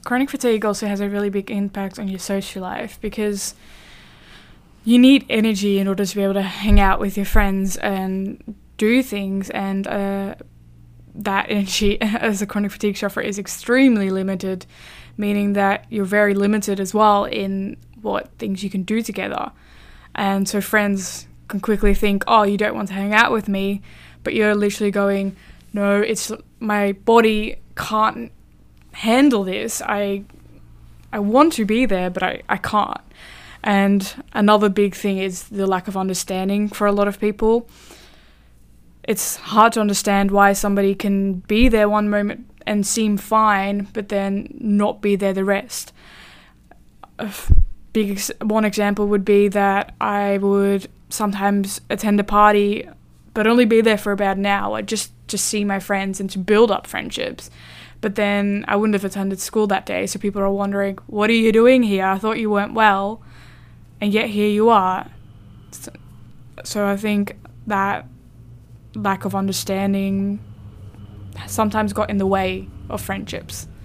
chronic fatigue also has a really big impact on your social life, because you need energy in order to be able to hang out with your friends and do things, and that energy as a chronic fatigue sufferer is extremely limited, meaning that you're very limited as well in what things you can do together. And so friends can quickly think, oh, you don't want to hang out with me, but you're literally going, no, it's my body can't handle this. I want to be there, but I can't. And another big thing is the lack of understanding for a lot of people. It's hard to understand why somebody can be there one moment and seem fine, but then not be there the rest. One example would be that I would sometimes attend a party, but only be there for about an hour, just to see my friends and to build up friendships. But then I wouldn't have attended school that day, so people are wondering, what are you doing here? I thought you weren't well, and yet here you are. So I think that lack of understanding sometimes got in the way of friendships.